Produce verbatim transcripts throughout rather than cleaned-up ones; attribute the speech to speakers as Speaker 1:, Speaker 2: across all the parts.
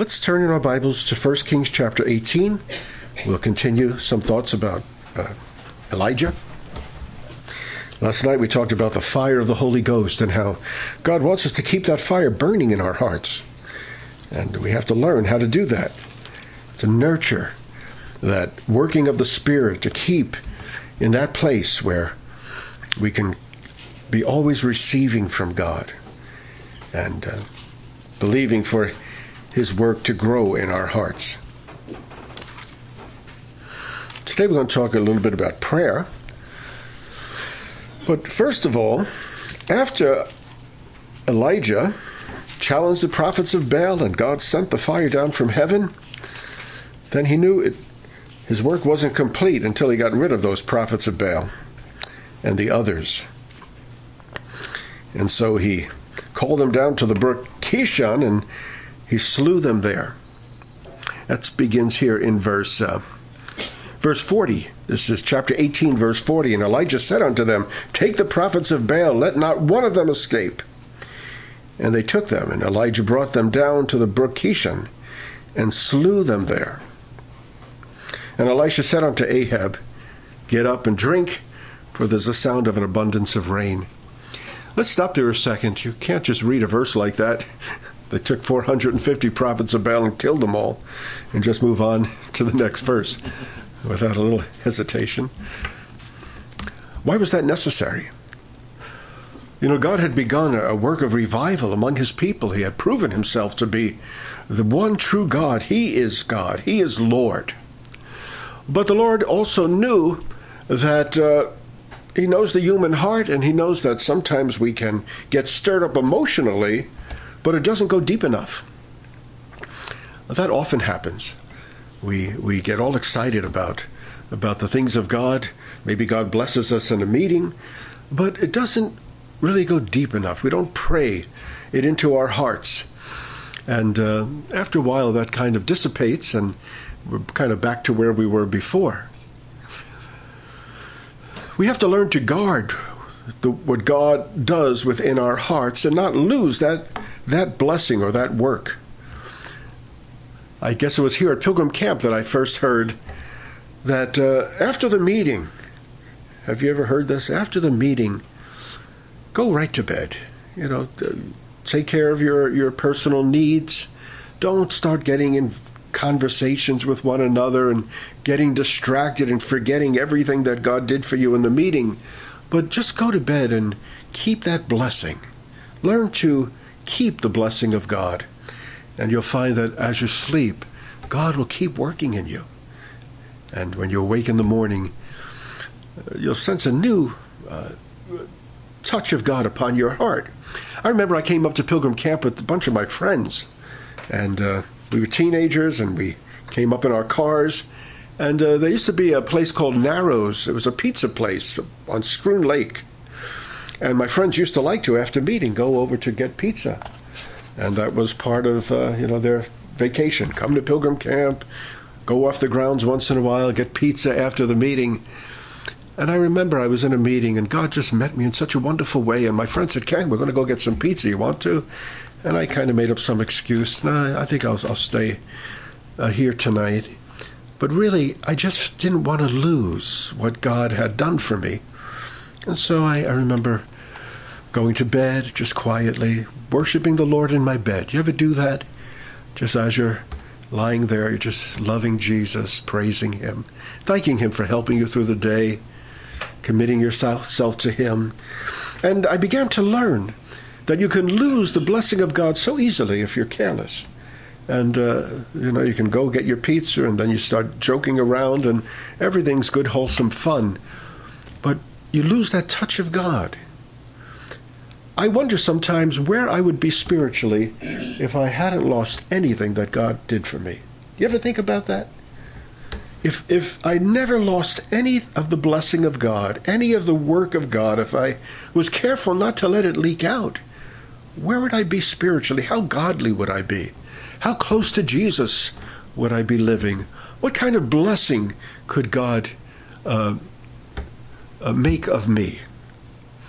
Speaker 1: Let's turn in our Bibles to First Kings chapter eighteen. We'll continue some thoughts about uh, Elijah. Last night we talked about the fire of the Holy Ghost and how God wants us to keep that fire burning in our hearts. And we have to learn how to do that, to nurture that working of the Spirit, to keep in that place where we can be always receiving from God and uh, believing for His work to grow in our hearts. Today we're going to talk a little bit about prayer. But first of all, after Elijah challenged the prophets of Baal and God sent the fire down from heaven, then he knew it, his work wasn't complete until he got rid of those prophets of Baal and the others. And so he called them down to the brook Kishon and he slew them there. That begins here in verse uh, verse forty. This is chapter eighteen, verse forty. And Elijah said unto them, Take the prophets of Baal, let not one of them escape. And they took them, and Elijah brought them down to the brook Kishon, and slew them there. And Elisha said unto Ahab, Get up and drink, for there's a sound of an abundance of rain. Let's stop there a second. You can't just read a verse like that. They took four hundred fifty prophets of Baal and killed them all, and just move on to the next verse without a little hesitation. Why was that necessary? You know, God had begun a work of revival among His people. He had proven Himself to be the one true God. He is God. He is Lord. But the Lord also knew that uh, He knows the human heart, and He knows that sometimes we can get stirred up emotionally, but it doesn't go deep enough. That often happens. We we get all excited about, about the things of God. Maybe God blesses us in a meeting, but it doesn't really go deep enough. We don't pray it into our hearts. And uh, after a while, that kind of dissipates, and we're kind of back to where we were before. We have to learn to guard the, what God does within our hearts and not lose that that blessing or that work. I guess it was here at Pilgrim Camp that I first heard that uh, after the meeting, have you ever heard this? After the meeting, go right to bed. You know, take care of your, your personal needs. Don't start getting in conversations with one another and getting distracted and forgetting everything that God did for you in the meeting. But just go to bed and keep that blessing. Learn to keep the blessing of God. And you'll find that as you sleep, God will keep working in you. And when you awake in the morning, you'll sense a new uh, touch of God upon your heart. I remember I came up to Pilgrim Camp with a bunch of my friends. And uh, we were teenagers, and we came up in our cars. And uh, there used to be a place called Narrows. It was a pizza place on Schroon Lake. And my friends used to like to, after meeting, go over to get pizza. And that was part of, uh, you know, their vacation. Come to Pilgrim Camp, go off the grounds once in a while, get pizza after the meeting. And I remember I was in a meeting, and God just met me in such a wonderful way. And my friend said, Ken, we're going to go get some pizza. You want to? And I kind of made up some excuse. Nah, I think I'll, I'll stay uh, here tonight. But really, I just didn't want to lose what God had done for me. And so I, I remember going to bed just quietly, worshiping the Lord in my bed. You ever do that? Just as you're lying there, you're just loving Jesus, praising Him, thanking Him for helping you through the day, committing yourself self to Him. And I began to learn that you can lose the blessing of God so easily if you're careless. And, uh, you know, you can go get your pizza, and then you start joking around, and everything's good, wholesome fun. But you lose that touch of God. I wonder sometimes where I would be spiritually if I hadn't lost anything that God did for me. You ever think about that? If if I never lost any of the blessing of God, any of the work of God, if I was careful not to let it leak out, where would I be spiritually? How godly would I be? How close to Jesus would I be living? What kind of blessing could God uh, uh, make of me?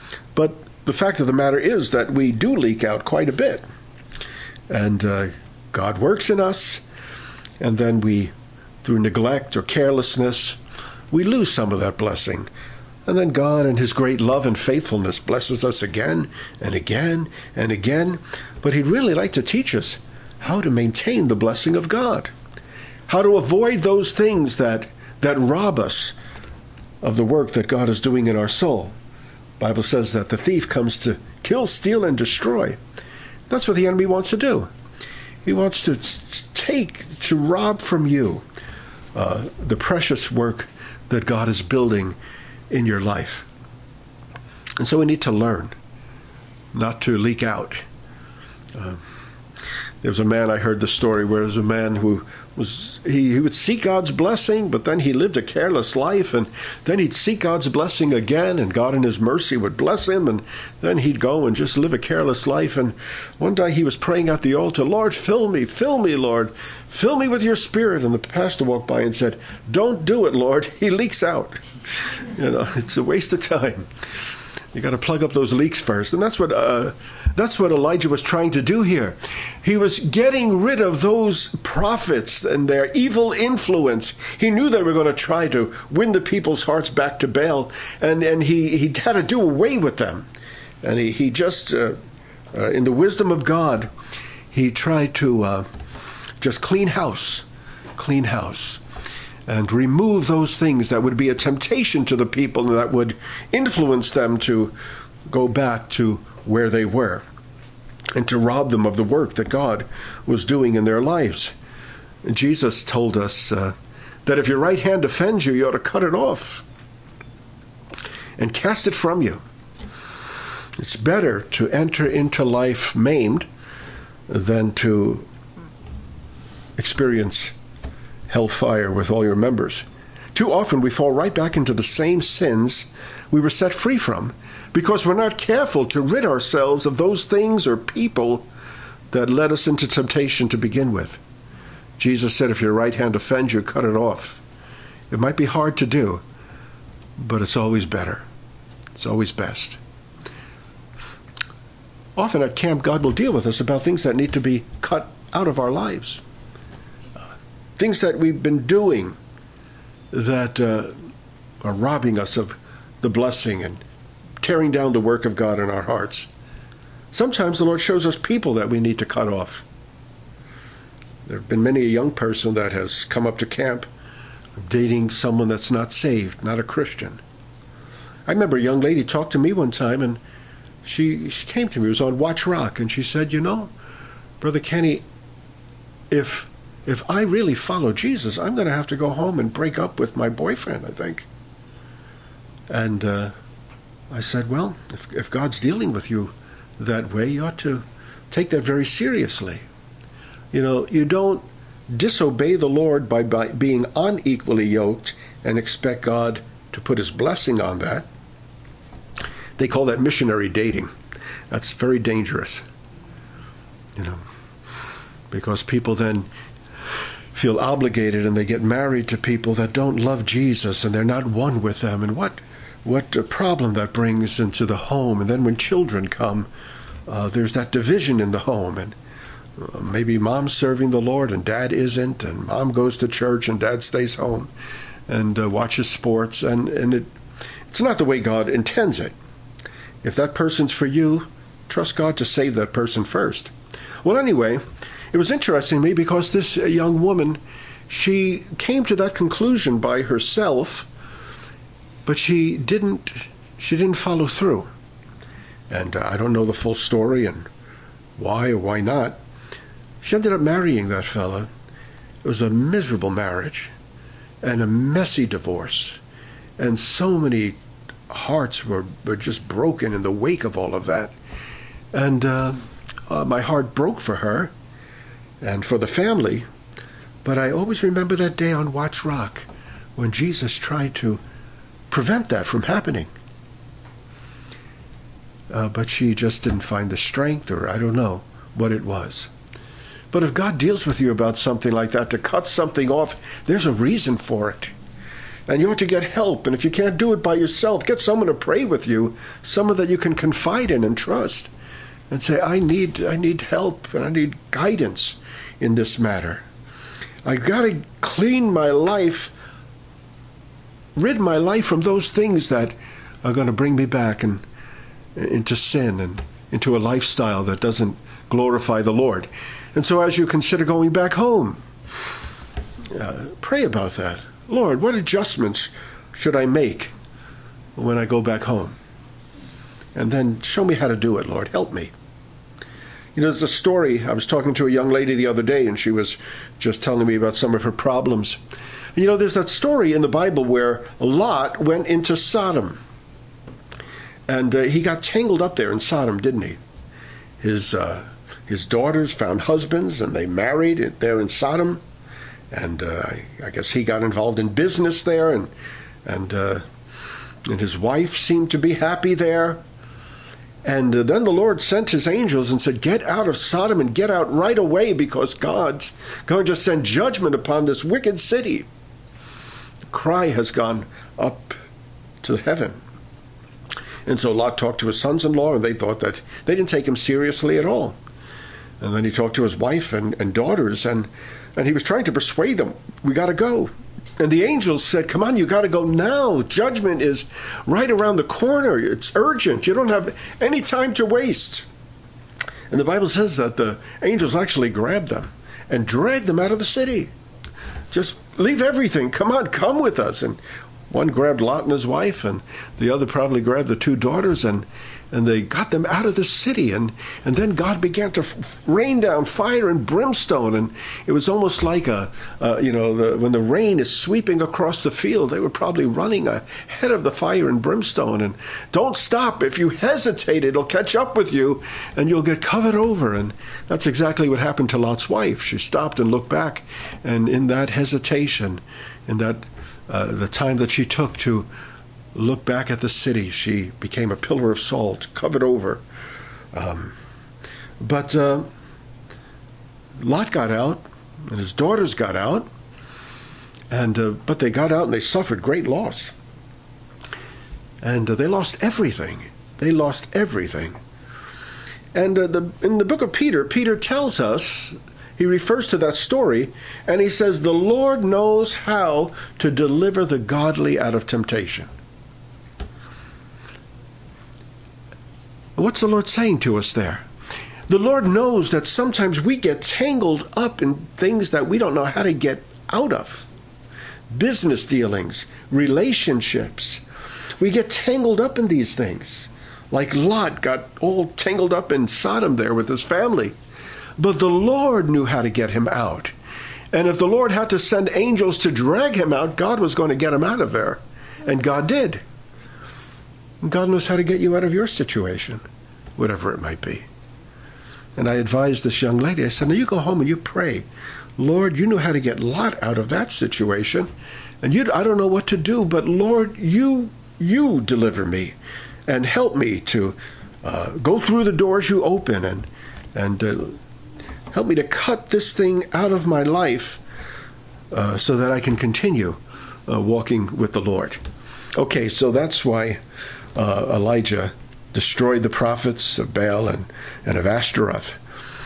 Speaker 1: But the fact of the matter is that we do leak out quite a bit. And uh, God works in us, and then we, through neglect or carelessness, we lose some of that blessing. And then God, in his great love and faithfulness, blesses us again and again and again. But he'd really like to teach us how to maintain the blessing of God, how to avoid those things that, that rob us of the work that God is doing in our soul. The Bible says that the thief comes to kill, steal, and destroy. That's what the enemy wants to do. He wants to take, to rob from you uh, the precious work that God is building in your life. And so we need to learn not to leak out. Uh, there was a man, I heard the story, where there was a man who was, he, he would seek God's blessing, but then he lived a careless life, and then he'd seek God's blessing again, and God in his mercy would bless him, and then he'd go and just live a careless life. And one day he was praying at the altar, Lord, fill me, fill me, Lord, fill me with your Spirit. And the pastor walked by and said, don't do it, Lord, he leaks out. You know, it's a waste of time. You got to plug up those leaks first. And that's what uh, that's what Elijah was trying to do here. He was getting rid of those prophets and their evil influence. He knew they were going to try to win the people's hearts back to Baal, and, and he, he had to do away with them. And he, he just, uh, uh, in the wisdom of God, he tried to uh, just clean house, clean house. And remove those things that would be a temptation to the people and that would influence them to go back to where they were and to rob them of the work that God was doing in their lives. And Jesus told us uh, that if your right hand offends you, you ought to cut it off and cast it from you. It's better to enter into life maimed than to experience hellfire with all your members. Too often we fall right back into the same sins we were set free from because we're not careful to rid ourselves of those things or people that led us into temptation to begin with. Jesus said, if your right hand offends you, cut it off. It might be hard to do, but it's always better. It's always best. Often at camp, God will deal with us about things that need to be cut out of our lives. Things that we've been doing that uh, are robbing us of the blessing and tearing down the work of God in our hearts. Sometimes the Lord shows us people that we need to cut off. There have been many a young person that has come up to camp dating someone that's not saved, not a Christian. I remember a young lady talked to me one time, and she, she came to me. It was on Watch Rock, and she said, you know, Brother Kenny, if... If I really follow Jesus, I'm going to have to go home and break up with my boyfriend, I think. And uh, I said, well, if, if God's dealing with you that way, you ought to take that very seriously. You know, you don't disobey the Lord by, by being unequally yoked and expect God to put his blessing on that. They call that missionary dating. That's very dangerous, you know, because people then feel obligated and they get married to people that don't love Jesus and they're not one with them. And what what a problem that brings into the home. And then when children come, uh, there's that division in the home. And uh, maybe mom's serving the Lord and dad isn't. And mom goes to church and dad stays home and uh, watches sports. And, and it it's not the way God intends it. If that person's for you, trust God to save that person first. Well, anyway, it was interesting to me because this young woman, she came to that conclusion by herself, but she didn't she didn't follow through. And uh, I don't know the full story and why or why not. She ended up marrying that fella. It was a miserable marriage and a messy divorce. And so many hearts were, were just broken in the wake of all of that. And uh, uh, my heart broke for her and for the family, but I always remember that day on Watch Rock when Jesus tried to prevent that from happening. Uh, but she just didn't find the strength, or I don't know what it was. But if God deals with you about something like that, to cut something off, there's a reason for it. And you ought to get help. And if you can't do it by yourself, get someone to pray with you, someone that you can confide in and trust, and say, I need, I need help and I need guidance in this matter. I got to clean my life, rid my life from those things that are going to bring me back and into sin and into a lifestyle that doesn't glorify the Lord. And so as you consider going back home, uh, pray about that. Lord, what adjustments should I make when I go back home? And then show me how to do it, Lord. Help me. You know, there's a story. I was talking to a young lady the other day, and she was just telling me about some of her problems. You know, there's that story in the Bible where Lot went into Sodom. And uh, he got tangled up there in Sodom, didn't he? His uh, his daughters found husbands, and they married there in Sodom. And uh, I guess he got involved in business there, and and uh, and his wife seemed to be happy there. And uh, then the Lord sent his angels and said, get out of Sodom and get out right away, because God's going to send judgment upon this wicked city. The cry has gone up to heaven. And so Lot talked to his sons-in-law, and they thought that they didn't take him seriously at all. And then he talked to his wife and, and daughters, and, and he was trying to persuade them, we got to go. And the angels said, come on, you got to go now. Judgment is right around the corner. It's urgent. You don't have any time to waste. And the Bible says that the angels actually grabbed them and dragged them out of the city. Just leave everything. Come on, come with us. And one grabbed Lot and his wife, and the other probably grabbed the two daughters, and and they got them out of the city. And, and then God began to f- rain down fire and brimstone, and it was almost like, a, uh, you know, the, when the rain is sweeping across the field, they were probably running ahead of the fire and brimstone. And don't stop. If you hesitate, it'll catch up with you, and you'll get covered over. And that's exactly what happened to Lot's wife. She stopped and looked back, and in that hesitation, in that uh, the time that she took to look back at the city, she became a pillar of salt, covered over. Um, but uh, Lot got out, and his daughters got out, and uh, but they got out and they suffered great loss. And uh, they lost everything. They lost everything. And uh, the, in the book of Peter, Peter tells us, he refers to that story, and he says, the Lord knows how to deliver the godly out of temptation. What's the Lord saying to us there? The Lord knows that sometimes we get tangled up in things that we don't know how to get out of. Business dealings, relationships. We get tangled up in these things. Like Lot got all tangled up in Sodom there with his family. But the Lord knew how to get him out. And if the Lord had to send angels to drag him out, God was going to get him out of there. And God did. God knows how to get you out of your situation, whatever it might be. And I advised this young lady, I said, now you go home and you pray. Lord, you know how to get Lot out of that situation. And you, I don't know what to do, but Lord, you, you deliver me and help me to uh, go through the doors you open, and, and uh, help me to cut this thing out of my life uh, so that I can continue uh, walking with the Lord. Okay, so that's why Uh, Elijah destroyed the prophets of Baal and, and of Ashtaroth,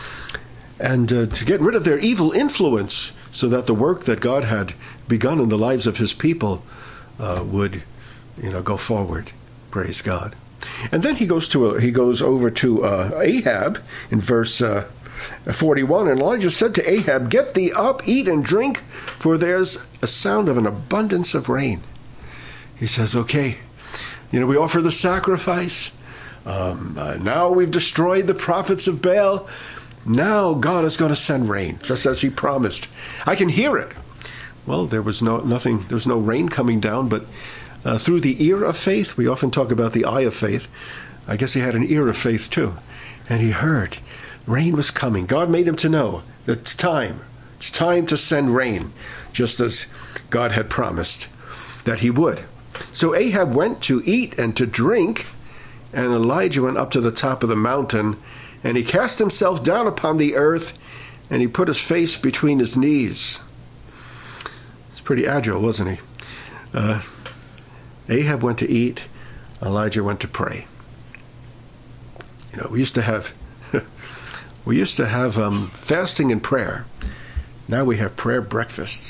Speaker 1: and uh, to get rid of their evil influence so that the work that God had begun in the lives of his people uh, would, you know, go forward. Praise God. And then he goes to a, he goes over to uh, Ahab in verse uh, forty-one, and Elijah said to Ahab, get thee up, eat and drink, for there's a sound of an abundance of rain. He says, okay. You know, we offer the sacrifice. Um, uh, now we've destroyed the prophets of Baal. Now God is going to send rain, just as he promised. I can hear it. Well, there was no nothing. There was no rain coming down, but uh, through the ear of faith, we often talk about the eye of faith. I guess he had an ear of faith too, and he heard rain was coming. God made him to know that it's time. It's time to send rain, just as God had promised that he would. So Ahab went to eat and to drink, and Elijah went up to the top of the mountain, and he cast himself down upon the earth, and he put his face between his knees. It's pretty agile, wasn't he? Uh, Ahab went to eat, Elijah went to pray. You know, we used to have We used to have um, fasting and prayer. Now we have prayer breakfasts.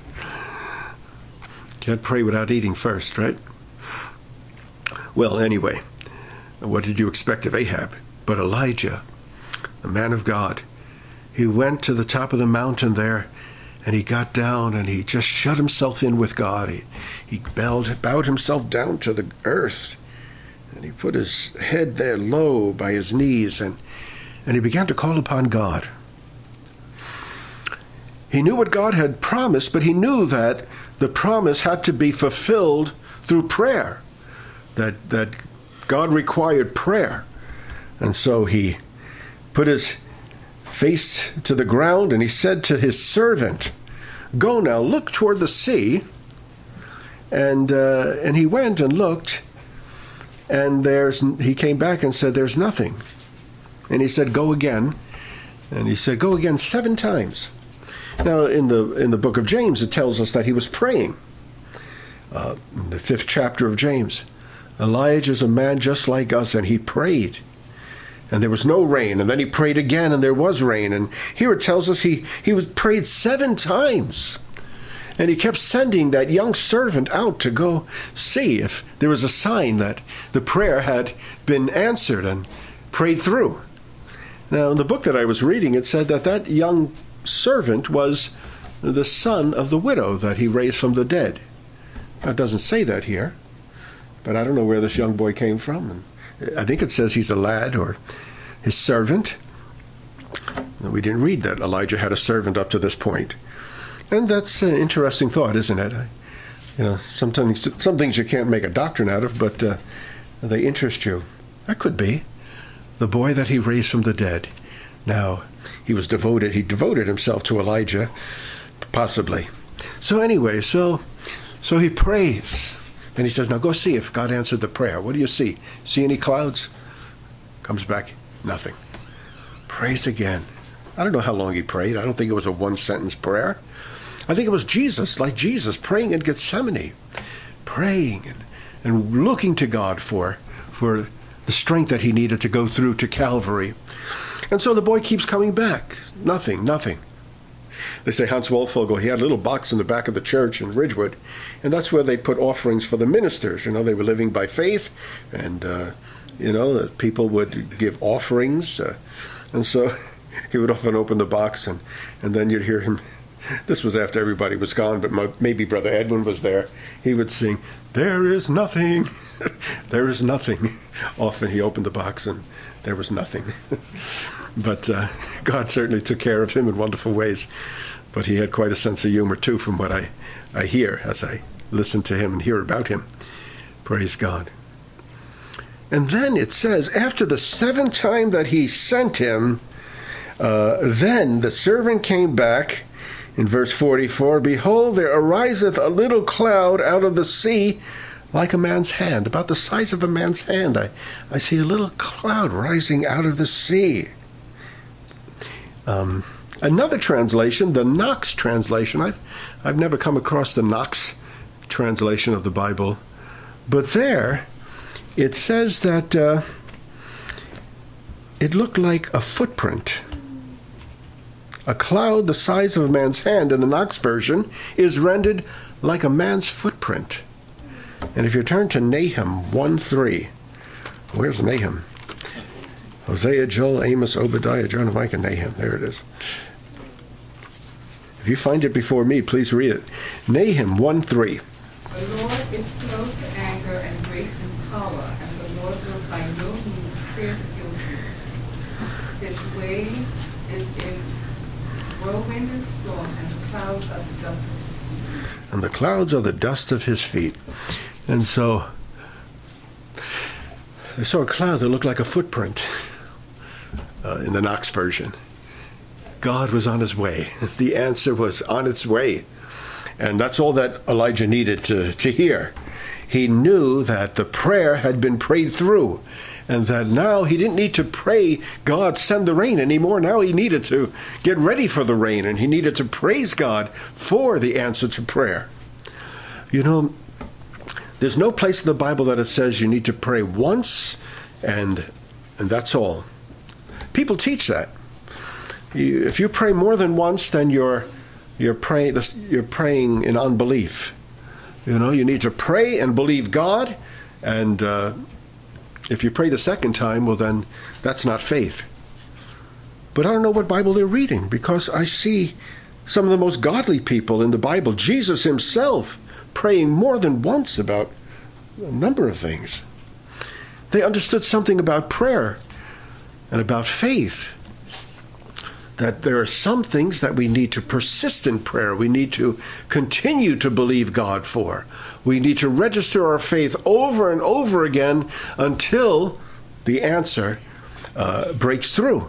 Speaker 1: Can't pray without eating first, right? Well, anyway, what did you expect of Ahab? But Elijah, the man of God, he went to the top of the mountain there, and he got down and he just shut himself in with God. He, he bowed, bowed himself down to the earth, and he put his head there low by his knees, and, and he began to call upon God. He knew what God had promised, but he knew that the promise had to be fulfilled through prayer, that, that God required prayer. And so he put his face to the ground, and he said to his servant, "Go now, look toward the sea." And uh, and he went and looked, and there's he came back and said, "There's nothing." And he said, "Go again." And he said, "Go again seven times." Now, in the in the book of James, it tells us that he was praying. Uh, in the fifth chapter of James, Elijah is a man just like us, and he prayed. And there was no rain, and then he prayed again, and there was rain. And here it tells us he, he was prayed seven times. And he kept sending that young servant out to go see if there was a sign that the prayer had been answered and prayed through. Now, in the book that I was reading, it said that that young servant was the son of the widow that he raised from the dead. Now, it doesn't say that here, but I don't know where this young boy came from. And I think it says he's a lad or his servant. We didn't read that Elijah had a servant up to this point. And that's an interesting thought, isn't it? You know, sometimes some things you can't make a doctrine out of, but uh, they interest you. That could be the boy that he raised from the dead. Now, he was devoted. He devoted himself to Elijah, possibly. So anyway, so so he prays. And he says, "Now go see if God answered the prayer. What do you see? See any clouds?" Comes back, nothing. Prays again. I don't know how long he prayed. I don't think it was a one-sentence prayer. I think it was Jesus, like Jesus, praying in Gethsemane, praying and, and looking to God for, for the strength that he needed to go through to Calvary. And so the boy keeps coming back. Nothing, nothing. They say Hans Wolfogel, he had a little box in the back of the church in Ridgewood, and that's where they put offerings for the ministers. You know, they were living by faith, and, uh, you know, people would give offerings. Uh, and so he would often open the box, and, and then you'd hear him. This was after everybody was gone, but maybe Brother Edwin was there. He would sing, "There is nothing, there is nothing." Often he opened the box, and there was nothing. But uh, God certainly took care of him in wonderful ways. But he had quite a sense of humor, too, from what I, I hear as I listen to him and hear about him. Praise God. And then it says, after the seventh time that he sent him, uh, then the servant came back, in verse forty-four, "Behold, there ariseth a little cloud out of the sea, like a man's hand," about the size of a man's hand. I, I see a little cloud rising out of the sea. Um, another translation, the Knox translation, I've, I've never come across the Knox translation of the Bible, but there it says that uh, it looked like a footprint. A cloud the size of a man's hand in the Knox version is rendered like a man's footprint. And if you turn to Nahum one three, where's Nahum? Hosea, Joel, Amos, Obadiah, Jonah, Micah, Nahum. There it is. If you find it before me, please read it. Nahum one three.
Speaker 2: The Lord is slow to anger and great in power, and the Lord will by no means spare the guilty. His way is in whirlwind and storm, and the clouds are the dust of his feet.
Speaker 1: And the clouds are the dust of his feet. And so they saw a cloud that looked like a footprint uh, in the Knox version. God was on his way. The answer was on its way. And that's all that Elijah needed to, to hear. He knew that the prayer had been prayed through, and that now he didn't need to pray, "God, send the rain," anymore. Now he needed to get ready for the rain, and he needed to praise God for the answer to prayer. You know, there's no place in the Bible that it says you need to pray once, and and that's all. People teach that. You, if you pray more than once, then you're you're praying you're praying in unbelief. You know, you need to pray and believe God, and uh, if you pray the second time, well, then that's not faith. But I don't know what Bible they're reading, because I see some of the most godly people in the Bible, Jesus himself, praying more than once about a number of things. They understood something about prayer and about faith, that there are some things that we need to persist in prayer. We need to continue to believe God for. We need to register our faith over and over again until the answer uh, breaks through.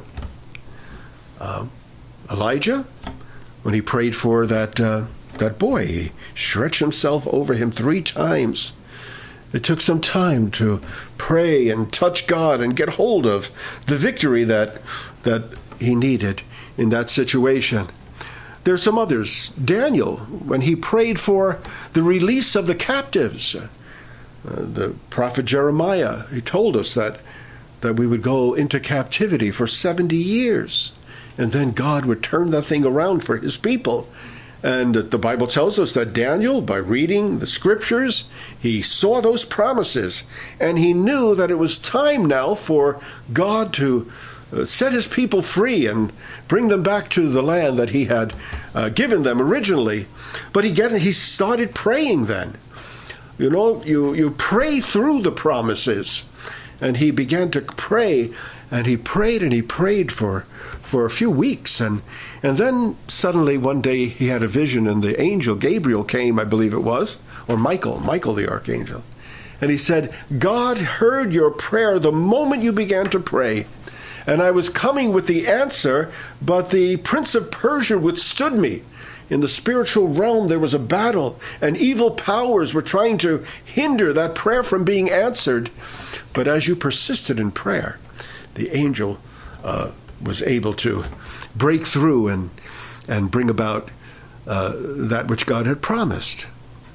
Speaker 1: Uh, Elijah, when he prayed for that uh, that boy, he stretched himself over him three times. It took some time to pray and touch God and get hold of the victory that that he needed in that situation. There's some others. Daniel, when he prayed for the release of the captives, uh, the prophet Jeremiah, he told us that that we would go into captivity for seventy years, and then God would turn that thing around for his people. And the Bible tells us that Daniel, by reading the scriptures, he saw those promises, and he knew that it was time now for God to uh, set his people free and bring them back to the land that he had uh, given them originally. But he, get, he started praying then. You know, you, you pray through the promises. And he began to pray, and he prayed and he prayed for, for a few weeks. And, and then suddenly one day he had a vision, and the angel Gabriel came, I believe it was, or Michael, Michael the archangel. And he said, God heard your prayer the moment you began to pray. And I was coming with the answer, but the prince of Persia withstood me. In the spiritual realm, there was a battle, and evil powers were trying to hinder that prayer from being answered. But as you persisted in prayer, the angel uh, was able to break through and and bring about uh, that which God had promised.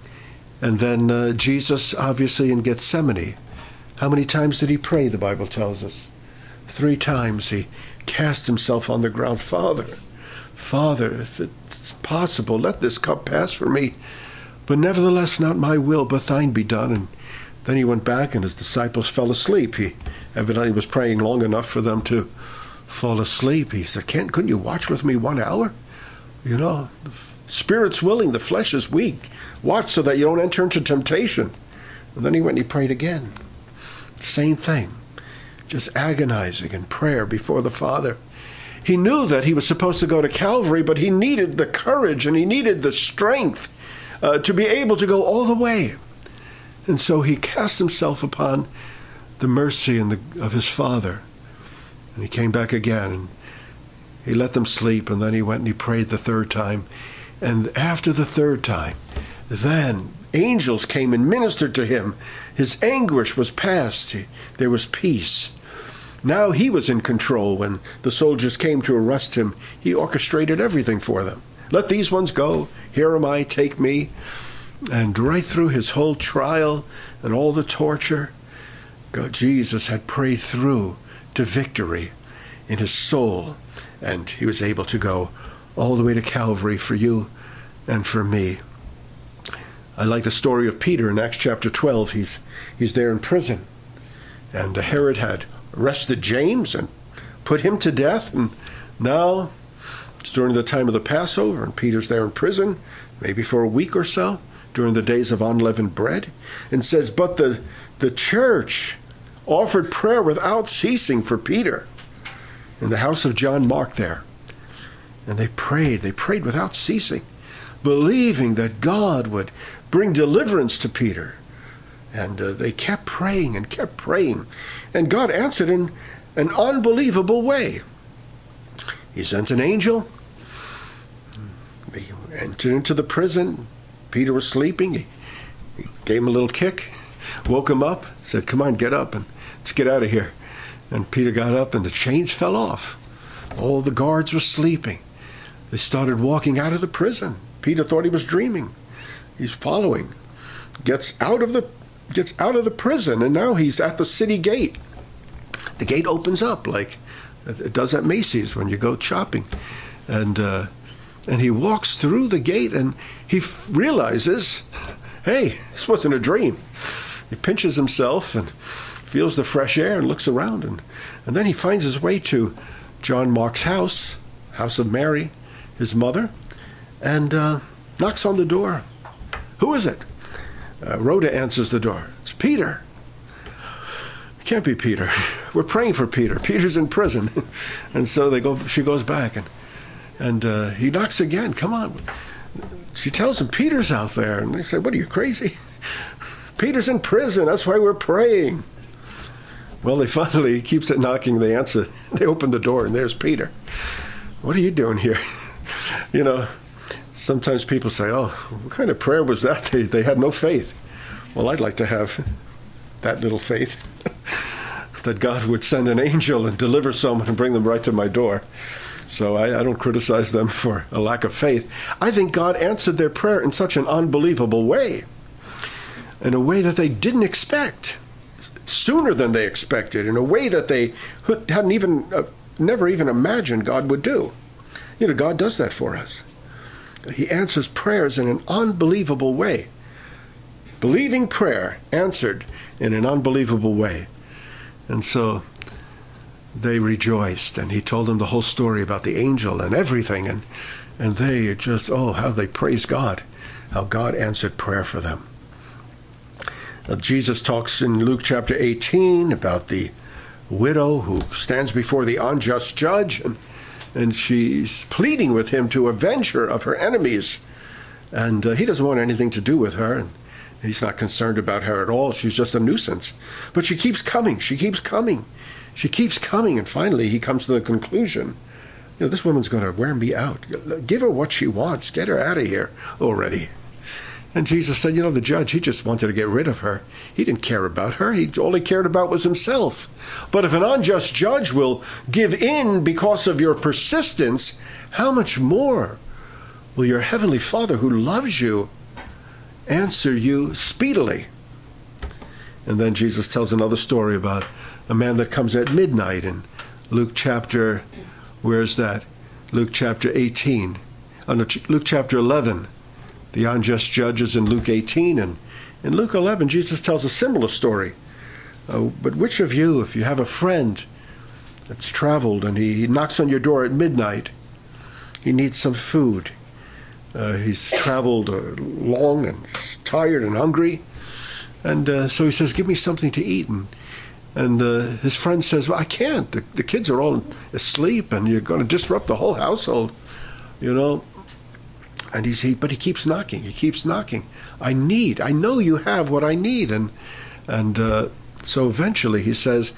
Speaker 1: And then uh, Jesus, obviously, in Gethsemane, how many times did he pray, the Bible tells us? Three times he cast himself on the ground. Father, Father, if it's possible, let this cup pass from me. But nevertheless, not my will, but thine be done. And then he went back, and his disciples fell asleep. He evidently was praying long enough for them to fall asleep. He said, Can't, couldn't you watch with me one hour? You know, the spirit's willing, the flesh is weak. Watch so that you don't enter into temptation. And then he went and he prayed again. Same thing. Just agonizing in prayer before the Father. He knew that he was supposed to go to Calvary, but he needed the courage and he needed the strength uh, to be able to go all the way. And so he cast himself upon the mercy and the, of his Father. And he came back again, and he let them sleep, and then he went and he prayed the third time. And after the third time, then angels came and ministered to him. His anguish was past. He, there was peace. Now he was in control. When the soldiers came to arrest him, he orchestrated everything for them. Let these ones go. Here am I. Take me. And right through his whole trial and all the torture, God, Jesus had prayed through to victory in his soul. And he was able to go all the way to Calvary for you and for me. I like the story of Peter in Acts chapter twelve. He's, he's there in prison. And Herod had arrested James and put him to death. And now it's during the time of the Passover, and Peter's there in prison, maybe for a week or so, during the days of unleavened bread, and says, but the, the church offered prayer without ceasing for Peter in the house of John Mark there. And they prayed, they prayed without ceasing, believing that God would bring deliverance to Peter. And uh, they kept praying and kept praying. And God answered in an unbelievable way. He sent an angel. He entered into the prison. Peter was sleeping. He, he gave him a little kick, woke him up, said, come on, get up and let's get out of here. And Peter got up and the chains fell off. All the guards were sleeping. They started walking out of the prison. Peter thought he was dreaming. He's following. Gets out of the gets out of the prison, and now he's at the city gate. The gate opens up like It does at Macy's when you go shopping. And uh, and he walks through the gate and he f- realizes, hey, this wasn't a dream. He pinches himself and feels the fresh air and looks around. And, and then he finds his way to John Mark's house, house of Mary, his mother, and uh, knocks on the door. Who is it? Uh, Rhoda answers the door. It's Peter. It can't be Peter. We're praying for Peter. Peter's in prison. And so they go. She goes back, and and uh, he knocks again. Come on. She tells him, Peter's out there. And they say, what, are you crazy? Peter's in prison. That's why we're praying. Well, they finally, he keeps it knocking. They answer. They open the door, and there's Peter. What are you doing here? You know, sometimes people say, oh, what kind of prayer was that? They, they had no faith. Well, I'd like to have that little faith, that God would send an angel and deliver someone and bring them right to my door. So I, I don't criticize them for a lack of faith. I think God answered their prayer in such an unbelievable way, in a way that they didn't expect, sooner than they expected, in a way that they hadn't even, uh, never even imagined God would do. You know, God does that for us. He answers prayers in an unbelievable way. Believing prayer answered in an unbelievable way. And so they rejoiced, and he told them the whole story about the angel and everything, and and they just, oh, how they praised God, how God answered prayer for them. Now, Jesus talks in Luke chapter eighteen about the widow who stands before the unjust judge, and and she's pleading with him to avenge her of her enemies. And uh, he doesn't want anything to do with her, and he's not concerned about her at all. She's just a nuisance. But she keeps coming. She keeps coming. She keeps coming. And finally, he comes to the conclusion, you know, this woman's going to wear me out. Give her what she wants. Get her out of here already. And Jesus said, you know, the judge, he just wanted to get rid of her. He didn't care about her. He, all he cared about was himself. But if an unjust judge will give in because of your persistence, how much more will your heavenly Father who loves you answer you speedily? And then Jesus tells another story about a man that comes at midnight in Luke chapter, where's that? Luke chapter eighteen. Oh, no, Luke chapter eleven. The unjust judge is in Luke eighteen, and in Luke eleven, Jesus tells a similar story. Uh, but which of you, if you have a friend that's traveled and he, he knocks on your door at midnight, he needs some food. Uh, he's traveled uh, long and he's tired and hungry, and uh, so he says, give me something to eat. And, and uh, his friend says, well, I can't. The, the kids are all asleep, and you're going to disrupt the whole household, you know. And he's, he, but he keeps knocking. He keeps knocking. I need, I know you have what I need. And and uh, so eventually he says,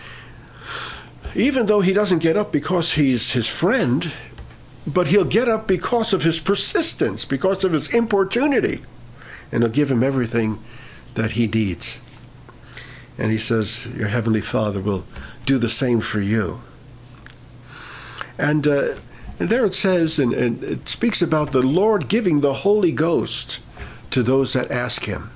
Speaker 1: even though he doesn't get up because he's his friend, but he'll get up because of his persistence, because of his importunity. And he'll give him everything that he needs. And he says, your heavenly Father will do the same for you. And uh, And there it says, and, and it speaks about the Lord giving the Holy Ghost to those that ask him.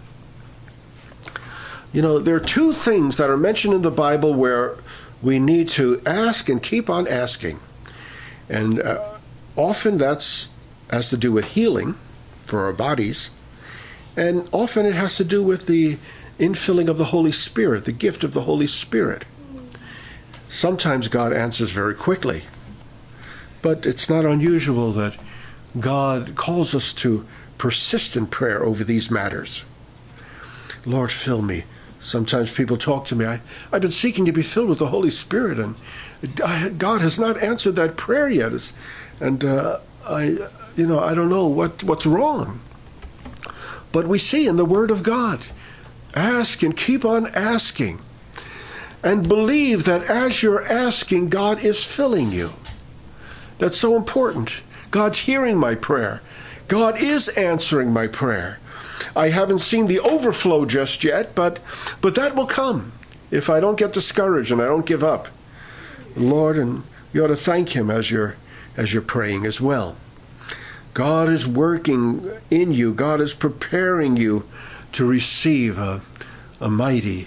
Speaker 1: You know, there are two things that are mentioned in the Bible where we need to ask and keep on asking. And uh, often that's has to do with healing for our bodies. And often it has to do with the infilling of the Holy Spirit, the gift of the Holy Spirit. Sometimes God answers very quickly. But it's not unusual that God calls us to persistent prayer over these matters. Lord, fill me. Sometimes people talk to me. I, I've been seeking to be filled with the Holy Spirit, and I, God has not answered that prayer yet. And uh, I, you know, I don't know what, what's wrong. But we see in the Word of God, ask and keep on asking, and believe that as you're asking, God is filling you. That's so important. God's hearing my prayer. God is answering my prayer. I haven't seen the overflow just yet, but but that will come if I don't get discouraged and I don't give up. Lord, and you ought to thank him as you're as you're praying as well. God is working in you. God is preparing you to receive a, a mighty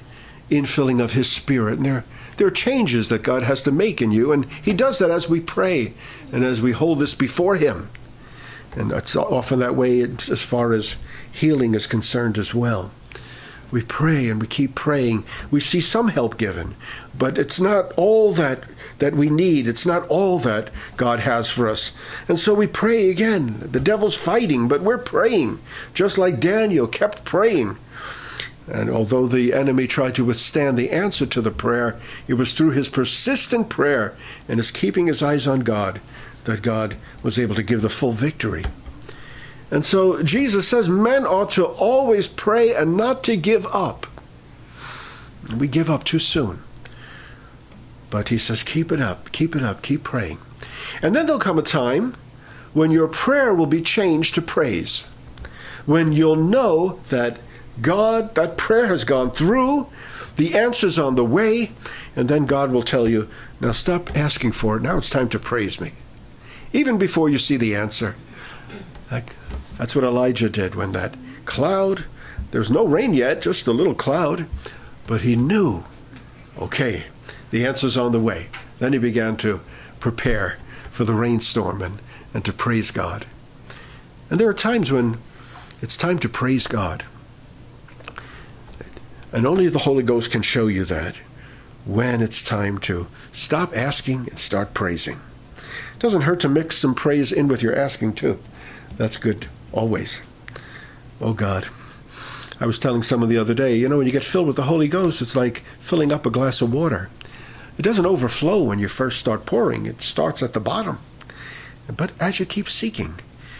Speaker 1: infilling of his Spirit. And there, there are changes that God has to make in you, and he does that as we pray and as we hold this before him. And it's often that way as far as healing is concerned as well. We pray and we keep praying. We see some help given, but it's not all that that we need. It's not all that God has for us. And so we pray again. The devil's fighting, but we're praying, just like Daniel kept praying. And although the enemy tried to withstand the answer to the prayer, it was through his persistent prayer and his keeping his eyes on God that God was able to give the full victory. And so Jesus says men ought to always pray and not to give up. We give up too soon. But he says, keep it up, keep it up, keep praying. And then there'll come a time when your prayer will be changed to praise. When you'll know that God, that prayer has gone through, the answer's on the way, and then God will tell you, now stop asking for it, now it's time to praise me. Even before you see the answer. Like, that's what Elijah did when that cloud, there's no rain yet, just a little cloud, but he knew, okay, the answer's on the way. Then he began to prepare for the rainstorm and, and to praise God. And there are times when it's time to praise God. And only the Holy Ghost can show you that, when it's time to stop asking and start praising. It doesn't hurt to mix some praise in with your asking too. That's good, always. Oh God. I was telling someone the other day, you know, when you get filled with the Holy Ghost, it's like filling up a glass of water. It doesn't overflow when you first start pouring. It starts at the bottom. But as you keep seeking,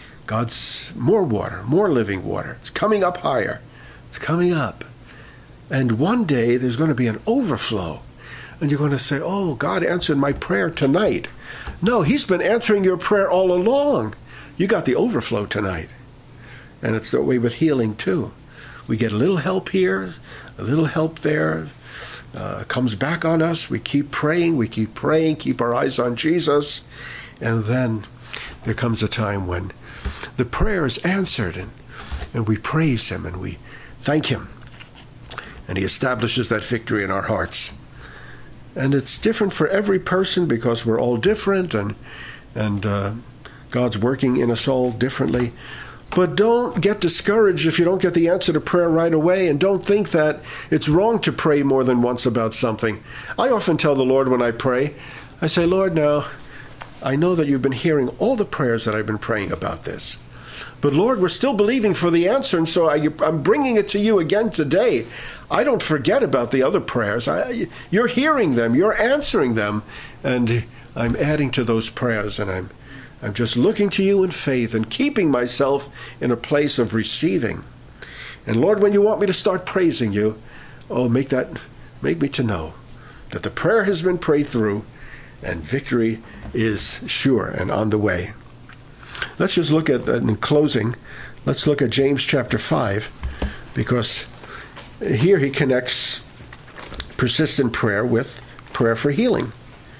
Speaker 1: God's more water, more living water. It's coming up higher. It's coming up. And one day there's going to be an overflow. And you're going to say, oh, God answered my prayer tonight. No, he's been answering your prayer all along. You got the overflow tonight. And it's that way with healing too. We get a little help here, a little help there. Uh, comes back on us. We keep praying, we keep praying, keep our eyes on Jesus. And then there comes a time when the prayer is answered, and, and we praise him and we thank him. And he establishes that victory in our hearts. And it's different for every person because we're all different, and and uh, God's working in us all differently. But don't get discouraged if you don't get the answer to prayer right away, and don't think that it's wrong to pray more than once about something. I often tell the Lord when I pray, I say, Lord, now, I know that you've been hearing all the prayers that I've been praying about this. But Lord, we're still believing for the answer, and so I, I'm bringing it to you again today. I don't forget about the other prayers. I, you're hearing them, you're answering them, and I'm adding to those prayers, and I'm I'm just looking to you in faith and keeping myself in a place of receiving. And Lord, when you want me to start praising you, oh, make that, make me to know that the prayer has been prayed through and victory is sure and on the way. Let's just look at, in closing, let's look at James chapter five, because here he connects persistent prayer with prayer for healing.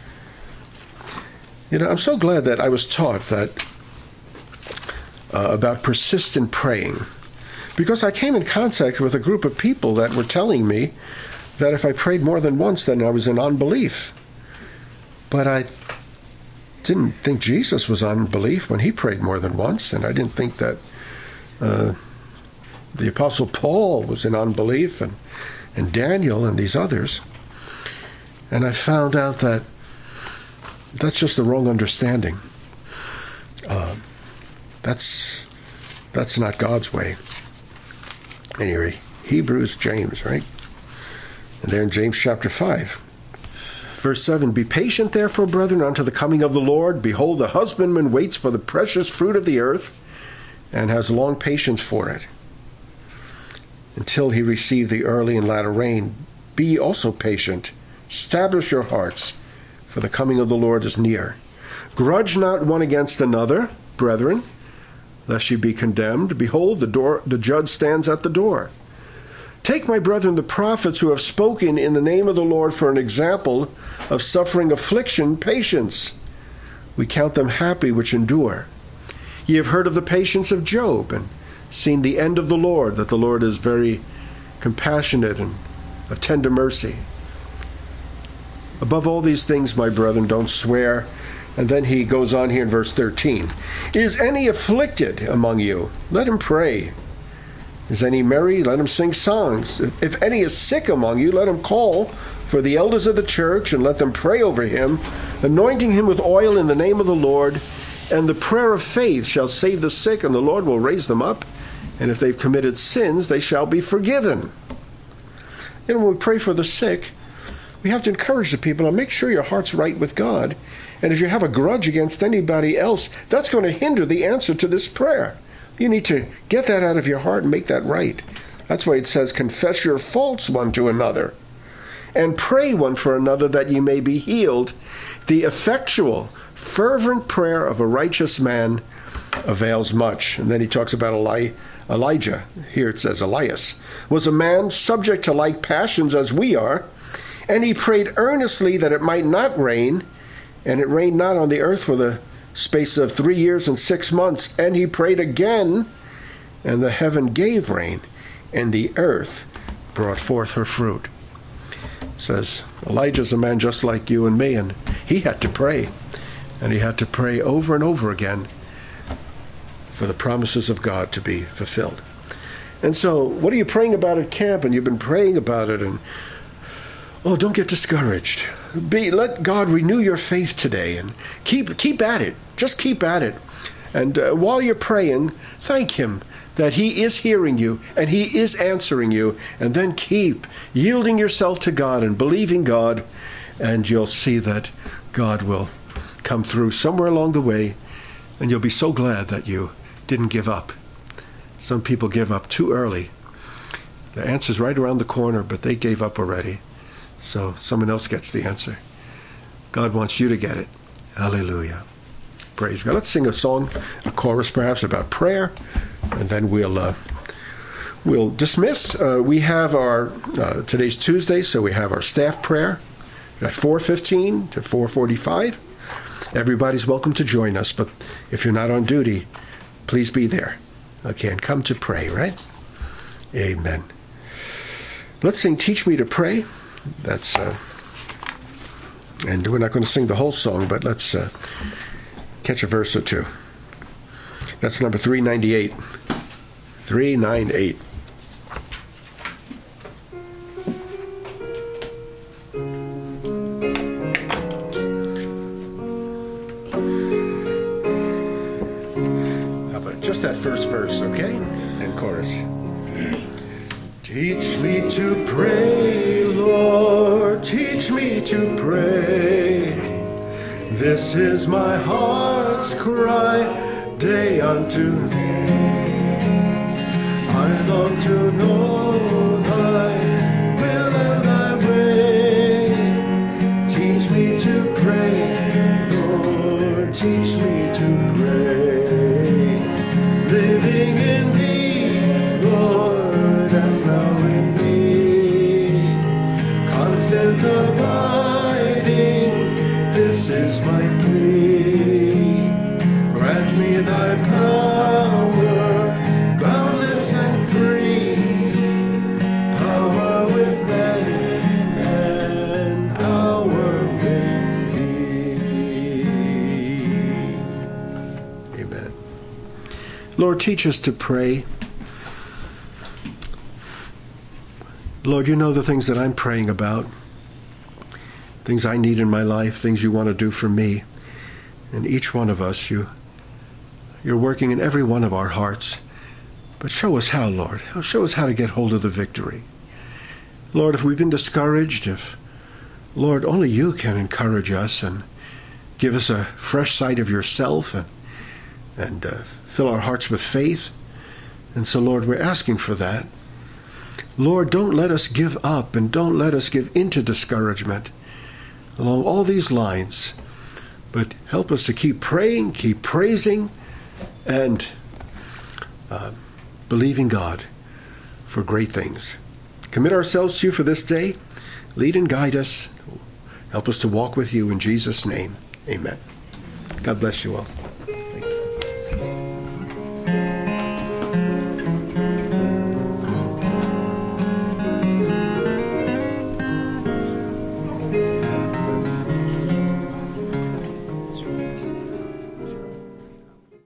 Speaker 1: You know, I'm so glad that I was taught that uh, about persistent praying, because I came in contact with a group of people that were telling me that if I prayed more than once, then I was in unbelief. But I didn't think Jesus was unbelief when he prayed more than once, and I didn't think that uh, the Apostle Paul was in unbelief, and, and Daniel and these others. And I found out that that's just the wrong understanding. Uh, that's that's not God's way. Anyway, Hebrews, James, right? And there in James chapter five. Verse seven, be patient, therefore, brethren, unto the coming of the Lord. Behold, the husbandman waits for the precious fruit of the earth, and has long patience for it, until he receive the early and latter rain. Be ye also patient. Establish your hearts, for the coming of the Lord is near. Grudge not one against another, brethren, lest ye be condemned. Behold, the door, the judge stands at the door. Take, my brethren, the prophets who have spoken in the name of the Lord for an example of suffering affliction, patience. We count them happy which endure. Ye have heard of the patience of Job, and seen the end of the Lord, that the Lord is very compassionate and of tender mercy. Above all these things, my brethren, don't swear. And then he goes on here in verse thirteen. Is any afflicted among you? Let him pray. Is any merry? Let him sing songs. If any is sick among you, let him call for the elders of the church and let them pray over him, anointing him with oil in the name of the Lord. And the prayer of faith shall save the sick, and the Lord will raise them up. And if they've committed sins, they shall be forgiven. You know, when we pray for the sick, we have to encourage the people and make sure your heart's right with God. And if you have a grudge against anybody else, that's going to hinder the answer to this prayer. You need to get that out of your heart and make that right. That's why it says, confess your faults one to another, and pray one for another that ye may be healed. The effectual, fervent prayer of a righteous man avails much. And then he talks about Eli- Elijah. Here it says Elias was a man subject to like passions as we are, and he prayed earnestly that it might not rain, and it rained not on the earth for the space of three years and six months. And he prayed again, and the heaven gave rain, and the earth brought forth her fruit. It says Elijah's a man just like you and me, and he had to pray. And he had to pray over and over again for the promises of God to be fulfilled. And so, what are you praying about at camp? And you've been praying about it, and oh, don't get discouraged. Be, let God renew your faith today, and keep keep at it. Just keep at it. And uh, while you're praying, thank him that he is hearing you and he is answering you. And then keep yielding yourself to God and believing God, and you'll see that God will come through somewhere along the way, and you'll be so glad that you didn't give up. Some people give up too early. The answer's right around the corner, but they gave up already. So someone else gets the answer. God wants you to get it. Hallelujah. Praise God. Let's sing a song, a chorus perhaps, about prayer, and then we'll uh, we'll dismiss. Uh, we have our, uh, today's Tuesday, so we have our staff prayer at four fifteen to four forty-five. Everybody's welcome to join us, but if you're not on duty, please be there. Okay, and come to pray, right? Amen. Let's sing Teach Me to Pray. That's, uh, and we're not going to sing the whole song, but let's uh, catch a verse or two. That's number three ninety-eight. three ninety-eight. How about just that first verse, okay? And chorus. Teach me to pray, Lord, teach me to pray. This is my heart's cry, day unto day. I long to know thy will and thy way. Teach me to pray, Lord, teach me to pray. Living in thee, Lord, and knowing thee. Constant abiding, this is my plea. Grant me thy power, boundless and free. Power with men and power with thee. Amen. Lord, teach us to pray. Lord, you know the things that I'm praying about, things I need in my life, things you want to do for me. And each one of us, you, you're working in every one of our hearts. But show us how, Lord. Show us how to get hold of the victory. Lord, if we've been discouraged, if, Lord, only you can encourage us and give us a fresh sight of yourself and, and uh, fill our hearts with faith. And so, Lord, we're asking for that. Lord, don't let us give up and don't let us give into discouragement along all these lines, but help us to keep praying, keep praising, and uh, believing God for great things. Commit ourselves to you for this day. Lead and guide us. Help us to walk with you in Jesus' name. Amen. God bless you all.